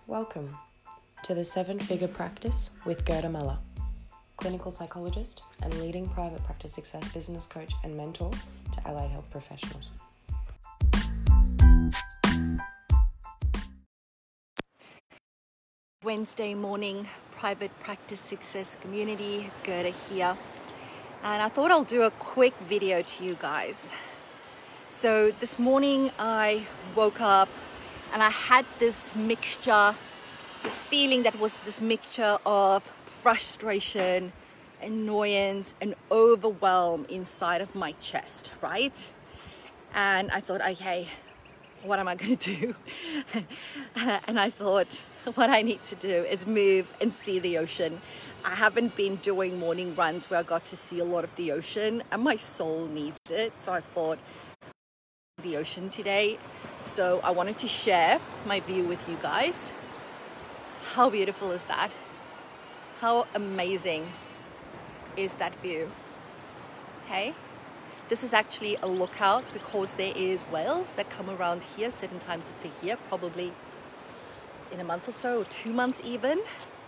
Welcome to the 7-Figure Practice with Gerda Muller, clinical psychologist and leading private practice success business coach and mentor to allied health professionals. Wednesday morning, private practice success community, Gerda here. And I thought I'll do a quick video to you guys. So this morning I woke up and I had this mixture, this feeling that was this mixture of frustration, annoyance, and overwhelm inside of my chest, right? And I thought, okay, what am I going to do? And I thought, what I need to do is move and see the ocean. I haven't been doing morning runs where I got to see a lot of the ocean, and my soul needs it. So I thought, the ocean today. So I wanted to share my view with you guys. How beautiful is that? How amazing is that view? Hey, this is actually a lookout because there is whales that come around here certain times of the year, probably in a month or so, or 2 months even.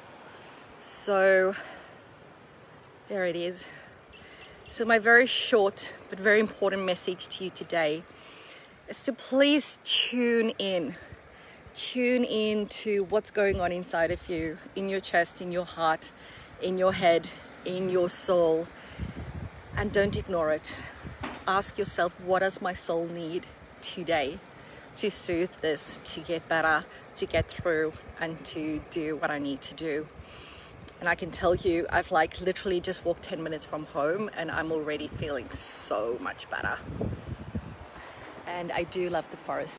So there it is. So my very short but very important message to you today is to please tune in to what's going on inside of you, in your chest, in your heart, in your head, in your soul, and don't ignore it. Ask yourself, what does my soul need today to soothe this, to get better, to get through, and to do what I need to do? And I can tell you, I've literally just walked 10 minutes from home and I'm already feeling so much better. And I do love the forest.